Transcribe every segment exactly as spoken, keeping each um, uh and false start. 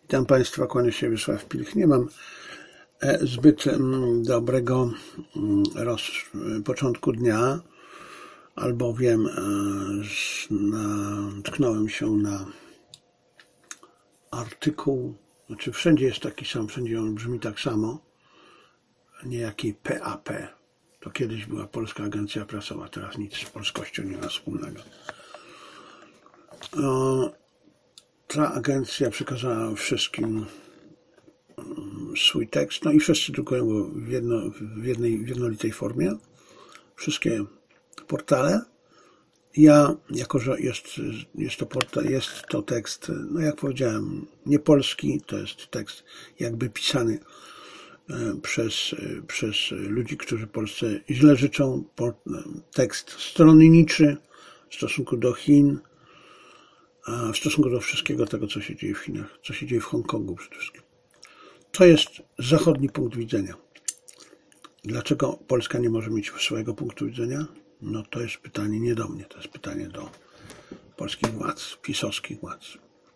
Witam Państwa, kłania się Wiesław Pilch. Nie mam zbyt dobrego roz... początku dnia, albowiem natknąłem się na artykuł, znaczy wszędzie jest taki sam, wszędzie on brzmi tak samo, niejaki P A P. To kiedyś była Polska Agencja Prasowa, teraz nic z polskością nie ma wspólnego. Ta agencja przekazała wszystkim swój tekst, no i wszyscy drukują go w, jedno, w, jednej, w jednolitej formie, wszystkie portale. Ja, jako że jest, jest, to portal, jest to tekst, no jak powiedziałem, nie polski, to jest tekst jakby pisany przez, przez ludzi, którzy Polsce źle życzą, tekst stronniczy w stosunku do Chin, a w stosunku do wszystkiego tego, co się dzieje w Chinach, co się dzieje w Hongkongu przede wszystkim. To jest zachodni punkt widzenia. Dlaczego Polska nie może mieć swojego punktu widzenia? No to jest pytanie nie do mnie, to jest pytanie do polskich władz, pisowskich władz.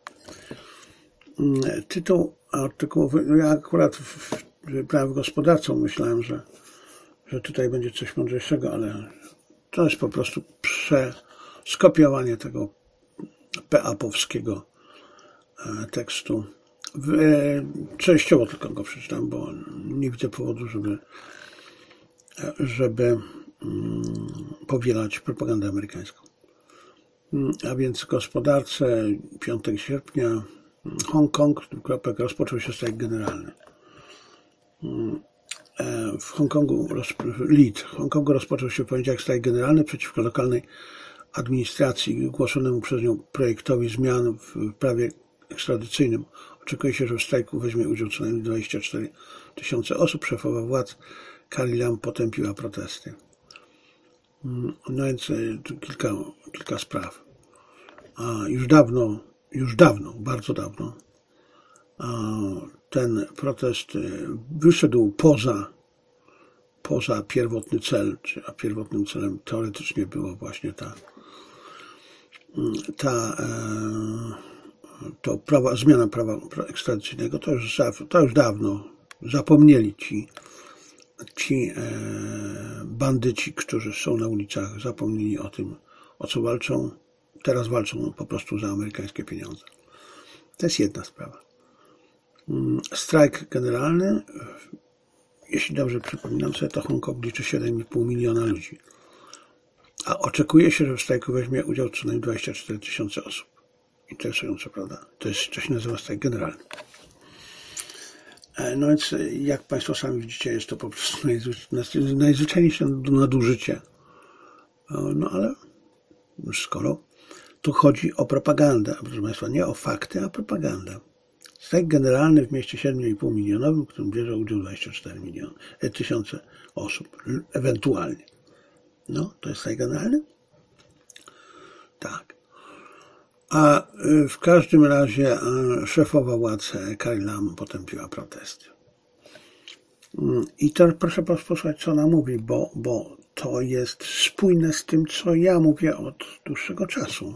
Tytuł artykułu, no ja akurat prawie gospodarcą myślałem, że, że tutaj będzie coś mądrzejszego, ale to jest po prostu przeskopiowanie tego P A P-owskiego tekstu. Częściowo tylko go przeczytam, bo nie widzę powodu, żeby, żeby powielać propagandę amerykańską. A więc w gospodarce piątego sierpnia Hongkong, kropek, rozpoczął się strajk generalny. W Hongkongu, lead, w Hongkongu rozpoczął się w poniedziałek strajk generalny przeciwko lokalnej administracji i ogłoszonemu przez nią projektowi zmian w prawie ekstradycyjnym. Oczekuje się, że w strajku weźmie udział co najmniej dwadzieścia cztery tysiące osób. Szefowa władz Carrie Lam potępiła protesty. No więc tu kilka, kilka spraw. A już dawno, już dawno, bardzo dawno ten protest wyszedł poza, poza pierwotny cel, a pierwotnym celem teoretycznie było właśnie ta, ta to prawa, zmiana prawa ekstradycyjnego. To już, to już dawno zapomnieli ci, ci bandyci, którzy są na ulicach, zapomnieli o tym, o co walczą. Teraz walczą po prostu za amerykańskie pieniądze. To jest jedna sprawa. Strajk generalny, jeśli dobrze przypominam sobie, to Hongkong liczy siedem i pół miliona ludzi. A oczekuje się, że w strajku weźmie udział co najmniej dwadzieścia cztery tysiące osób. Interesujące, prawda? To jest, to się nazywa strajk generalny. No więc, jak Państwo sami widzicie, jest to po prostu najzwyczajniejsze nadużycie. No ale skoro tu chodzi o propagandę, proszę Państwa, nie o fakty, a propagandę. Strajk generalny w mieście siedem i pół milionowym, w którym bierze udział dwadzieścia cztery tysiące osób, ewentualnie. No, to jest strajk generalny? Tak. A w każdym razie szefowa władz Carrie Lam potępiła protesty. I to proszę posłuchać, co ona mówi, bo, bo to jest spójne z tym, co ja mówię od dłuższego czasu.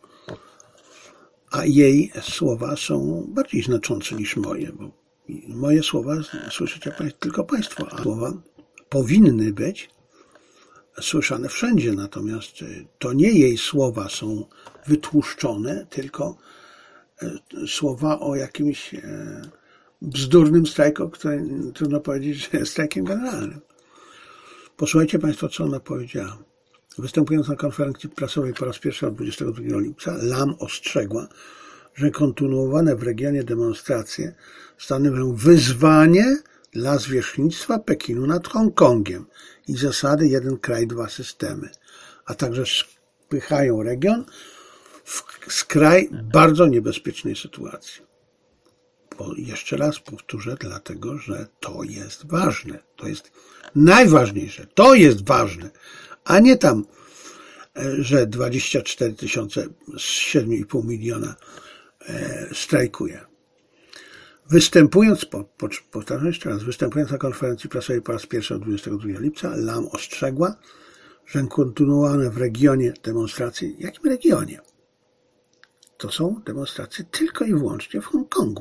A jej słowa są bardziej znaczące niż moje, bo moje słowa słyszycie tylko Państwo, a słowa powinny być słyszane wszędzie, natomiast to nie jej słowa są wytłuszczone, tylko słowa o jakimś bzdurnym strajku, który trudno powiedzieć, że jest strajkiem generalnym. Posłuchajcie Państwo, co ona powiedziała. Występując na konferencji prasowej po raz pierwszy od dwudziestego drugiego lipca, Lam ostrzegła, że kontynuowane w regionie demonstracje stanowią wyzwanie dla zwierzchnictwa Pekinu nad Hongkongiem i zasady jeden kraj, dwa systemy, a także spychają region w skraj bardzo niebezpiecznej sytuacji. Bo jeszcze raz powtórzę, dlatego, że to jest ważne. To jest najważniejsze. To jest ważne, a nie tam, że dwadzieścia cztery tysiące z siedem i pół miliona strajkuje. Występując, po, po, powtarzam jeszcze raz, występując na konferencji prasowej po raz pierwszy od dwudziestego drugiego lipca, Lam ostrzegła, że kontynuowane w regionie demonstracje, jakim regionie? To są demonstracje tylko i wyłącznie w Hongkongu.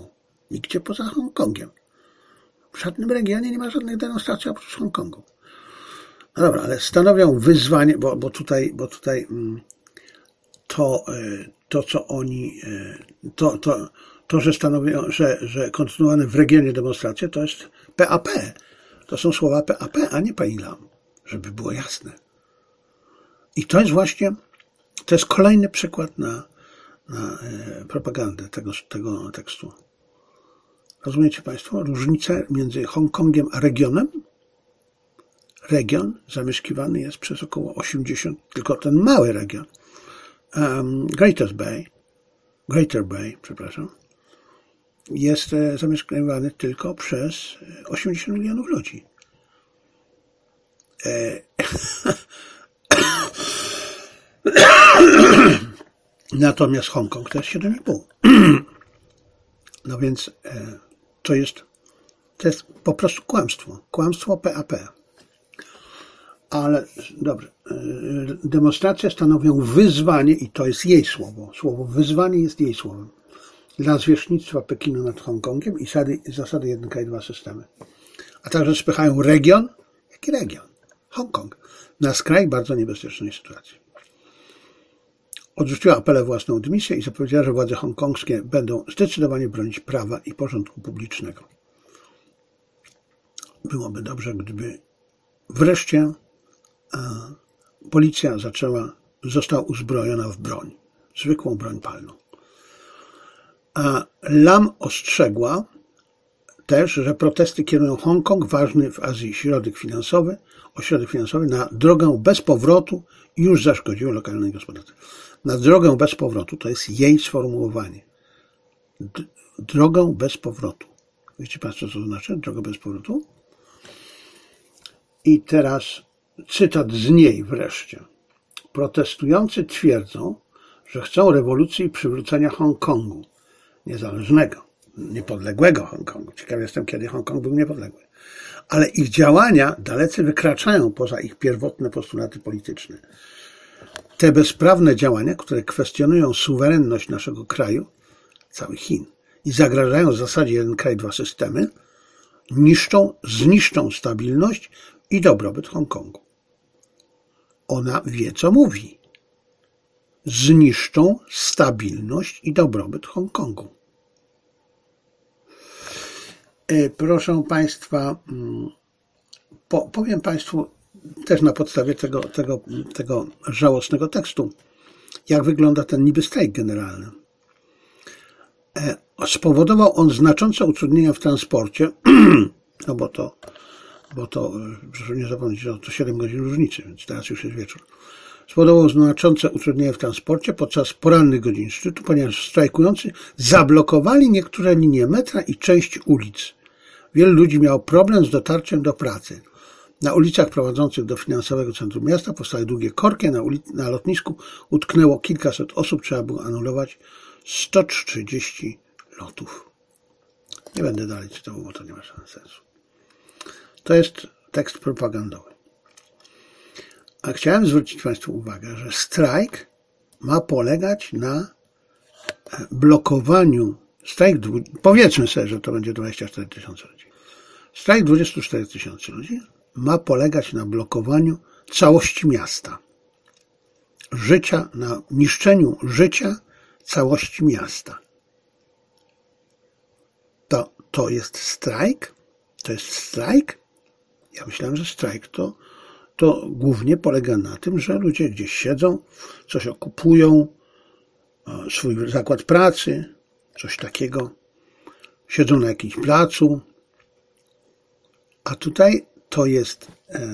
Nigdzie poza Hongkongiem. W żadnym regionie nie ma żadnych demonstracji oprócz Hongkongu. No dobra, ale stanowią wyzwanie, bo, bo tutaj, bo tutaj to, to co oni, to, to, to że stanowią, że, że kontynuowane w regionie demonstracje, to jest P A P. To są słowa P A P, a nie Pailam, żeby było jasne. I to jest właśnie, to jest kolejny przykład na, na propagandę tego, tego tekstu. Rozumiecie Państwo różnicę między Hongkongiem a regionem? Region zamieszkiwany jest przez około osiemdziesiąt, tylko ten mały region, um, Greater Bay, Greater Bay, przepraszam, jest zamieszkiwany tylko przez osiemdziesiąt milionów ludzi. E Natomiast Hongkong to jest siedem i pół. No więc e, to jest, to jest po prostu kłamstwo. Kłamstwo P A P. Ale dobrze, demonstracje stanowią wyzwanie i to jest jej słowo. Słowo wyzwanie jest jej słowem. Dla zwierzchnictwa Pekinu nad Hongkongiem i zasady, zasady jeden kraj, dwa systemy. A także spychają region, jaki region? Hongkong. Na skraj bardzo niebezpiecznej sytuacji. Odrzuciła apele własną dymisję i zapowiedziała, że władze hongkongskie będą zdecydowanie bronić prawa i porządku publicznego. Byłoby dobrze, gdyby wreszcie policja zaczęła, została uzbrojona w broń, zwykłą broń palną. A Lam ostrzegła też, że protesty kierują Hongkong, ważny w Azji środek finansowy, ośrodek finansowy, na drogę bez powrotu i już zaszkodziło lokalnej gospodarce. Na drogę bez powrotu, to jest jej sformułowanie. D- drogę bez powrotu. Wiecie Państwo, co to znaczy? Drogę bez powrotu? I teraz cytat z niej wreszcie. Protestujący twierdzą, że chcą rewolucji i przywrócenia Hongkongu. Niezależnego, niepodległego Hongkongu. Ciekaw jestem, kiedy Hongkong był niepodległy. Ale ich działania dalece wykraczają poza ich pierwotne postulaty polityczne. Te bezprawne działania, które kwestionują suwerenność naszego kraju, całych Chin, i zagrażają zasadzie jeden kraj, dwa systemy, niszczą, zniszczą stabilność i dobrobyt Hongkongu. Ona wie, co mówi. Zniszczą stabilność i dobrobyt Hongkongu. Proszę Państwa, powiem Państwu też na podstawie tego, tego, tego żałosnego tekstu, jak wygląda ten niby strajk generalny. Spowodował on znaczące utrudnienia w transporcie, no bo to, bo to, proszę nie zapomnieć, że to siedem godzin różnicy, więc teraz już jest wieczór. Spowodował znaczące utrudnienia w transporcie podczas porannych godzin szczytu, ponieważ strajkujący zablokowali niektóre linie metra i część ulic. Wielu ludzi miało problem z dotarciem do pracy. Na ulicach prowadzących do finansowego centrum miasta powstały długie korki, na, ulic- na lotnisku utknęło kilkaset osób, trzeba było anulować sto trzydzieści lotów. Nie będę dalej cytował, bo to nie ma żadnego sensu. To jest tekst propagandowy. A chciałem zwrócić Państwu uwagę, że strajk ma polegać na blokowaniu, strajk, powiedzmy sobie, że to będzie dwadzieścia cztery tysiące ludzi. Strajk dwadzieścia cztery tysiące ludzi ma polegać na blokowaniu całości miasta. Życia, na niszczeniu życia całości miasta. To, to jest strajk? To jest strajk? Ja myślałem, że strajk to, to głównie polega na tym, że ludzie gdzieś siedzą, coś okupują, swój zakład pracy, coś takiego, siedzą na jakimś placu, a tutaj to jest,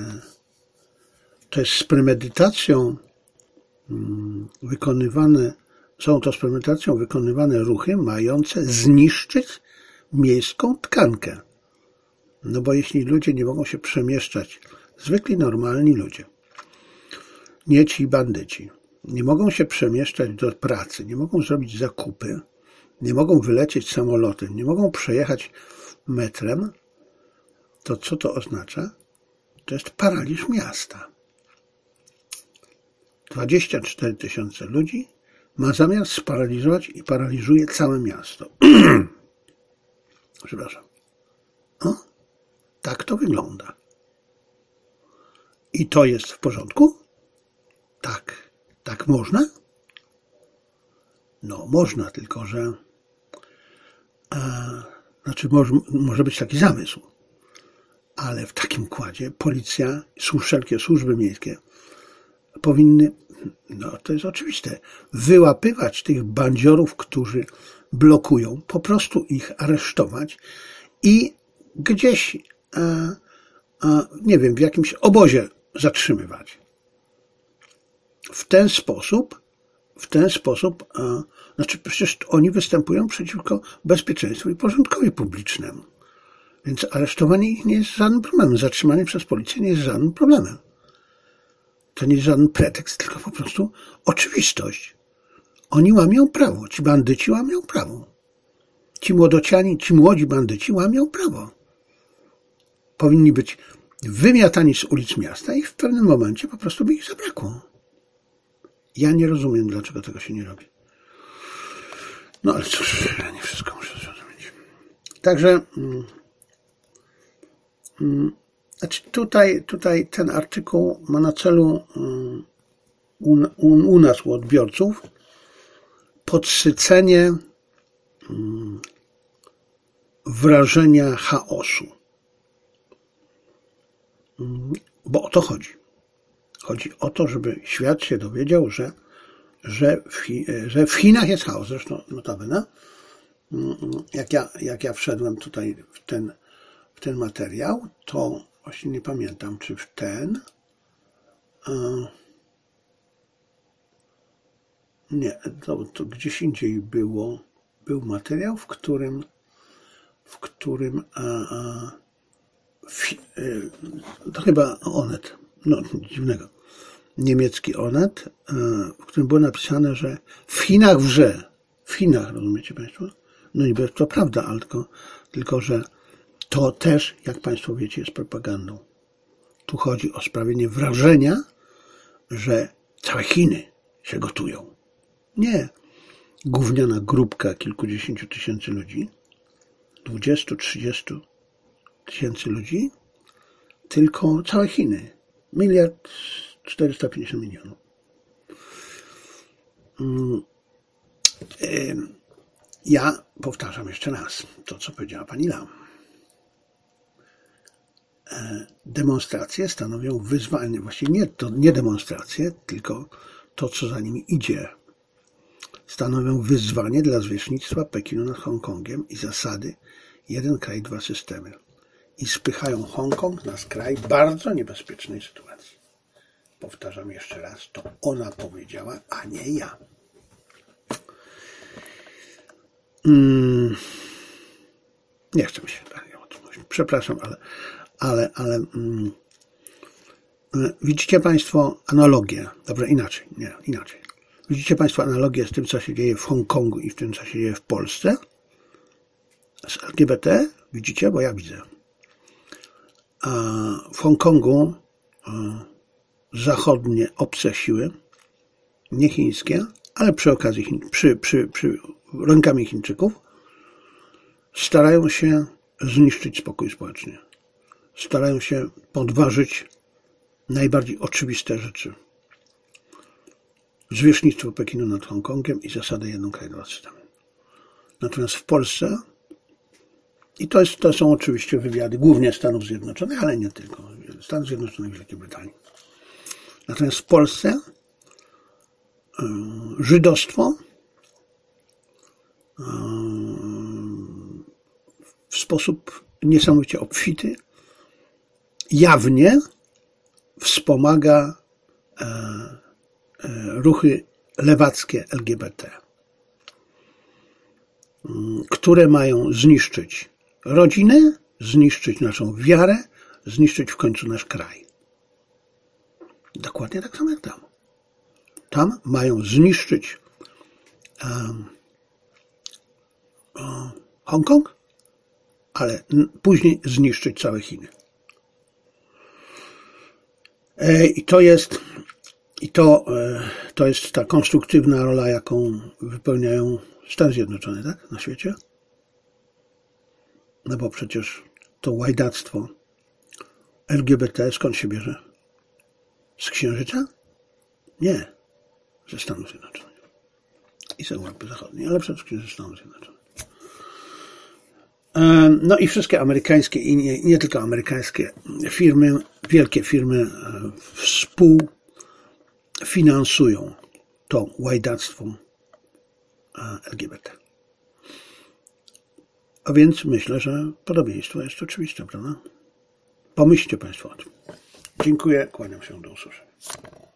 to jest z premedytacją wykonywane, są to z premedytacją wykonywane ruchy mające zniszczyć miejską tkankę. No bo jeśli ludzie nie mogą się przemieszczać, zwykli normalni ludzie, nie ci bandyci, nie mogą się przemieszczać do pracy, nie mogą zrobić zakupy, nie mogą wylecieć samolotem, nie mogą przejechać metrem, to co to oznacza? To jest paraliż miasta. dwadzieścia cztery tysiące ludzi ma zamiar sparaliżować i paraliżuje całe miasto. Przepraszam. No, tak to wygląda. I to jest w porządku? Tak. Tak można? No, można, tylko że a, znaczy może, może być taki zamysł, ale w takim układzie policja, wszelkie służby miejskie powinny, no to jest oczywiste, wyłapywać tych bandziorów, którzy blokują, po prostu ich aresztować i gdzieś, a, a, nie wiem, w jakimś obozie zatrzymywać. W ten sposób, w ten sposób, a, znaczy przecież oni występują przeciwko bezpieczeństwu i porządkowi publicznemu. Więc aresztowanie ich nie jest żadnym problemem. Zatrzymanie przez policję nie jest żadnym problemem. To nie jest żaden pretekst, tylko po prostu oczywistość. Oni łamią prawo. Ci bandyci łamią prawo. Ci młodociani, ci młodzi bandyci łamią prawo. Powinni być wymiatani z ulic miasta i w pewnym momencie po prostu by ich zabrakło. Ja nie rozumiem, dlaczego tego się nie robi. No ale cóż, ja nie wszystko muszę zrozumieć. Także mm, mm, znaczy tutaj, tutaj ten artykuł ma na celu um, u, u, u nas, u odbiorców, podsycenie um, wrażenia chaosu. Um, bo o to chodzi. Chodzi o to, żeby świat się dowiedział, że, że, w, że w Chinach jest chaos. Zresztą notabene, jak ja, jak ja wszedłem tutaj w ten, w ten materiał, to właśnie nie pamiętam, czy w ten... Nie, to, to gdzieś indziej było, był materiał, w którym, w którym a, a, w, to chyba Onet, no dziwnego, niemiecki Onet, w którym było napisane, że w Chinach wrze, w Chinach, rozumiecie Państwo? No niby to prawda, ale tylko, tylko, że to też, jak Państwo wiecie, jest propagandą. Tu chodzi o sprawienie wrażenia, że całe Chiny się gotują. Nie. Gówniana grupka kilkudziesięciu tysięcy ludzi, dwudziestu, trzydziestu tysięcy ludzi, tylko całe Chiny. Miliard czterysta pięćdziesiąt milionów. Ja powtarzam jeszcze raz to, co powiedziała pani Lam. Demonstracje stanowią wyzwanie, właściwie nie, to nie demonstracje, tylko to, co za nimi idzie. Stanowią wyzwanie dla zwierzchnictwa Pekinu nad Hongkongiem i zasady jeden kraj, dwa systemy. I spychają Hongkong na skraj bardzo niebezpiecznej sytuacji. Powtarzam jeszcze raz, to ona powiedziała, a nie ja. Hmm. Nie chcę mi się dalej o tym mówić. Przepraszam, ale, ale, ale hmm. widzicie Państwo analogię. Dobrze, inaczej, nie, inaczej. Widzicie Państwo analogię z tym, co się dzieje w Hongkongu i w tym, co się dzieje w Polsce? Z L G B T? Widzicie? Bo ja widzę. A w Hongkongu zachodnie obce siły, nie chińskie, ale przy okazji Chin, przy, przy, przy rękami Chińczyków, starają się zniszczyć spokój społeczny. Starają się podważyć najbardziej oczywiste rzeczy. Zwierzchnictwo Pekinu nad Hongkongiem i zasadę jeden kraj, dwa systemy. Natomiast w Polsce, i to, jest, to są oczywiście wywiady głównie Stanów Zjednoczonych, ale nie tylko, Stanów Zjednoczonych i Wielkiej Brytanii. Natomiast w Polsce yy, żydostwo yy, w sposób niesamowicie obfity jawnie wspomaga yy, ruchy lewackie L G B T, które mają zniszczyć rodzinę, zniszczyć naszą wiarę, zniszczyć w końcu nasz kraj. Dokładnie tak samo jak tam. Tam mają zniszczyć um, um, Hongkong, ale później zniszczyć całe Chiny. E, I to jest I to, to jest ta konstruktywna rola, jaką wypełniają Stany Zjednoczone, tak? Na świecie. No bo przecież to łajdactwo L G B T skąd się bierze? Z Księżyca? Nie. Ze Stanów Zjednoczonych. I z Europy Zachodniej, ale przede wszystkim ze Stanów Zjednoczonych. No i wszystkie amerykańskie i nie, nie tylko amerykańskie firmy, wielkie firmy współfinansują to łajdactwo L G B T. A więc myślę, że podobieństwo jest oczywiste, prawda? Pomyślcie Państwo o tym. Dziękuję, kłaniam się, do usłyszenia.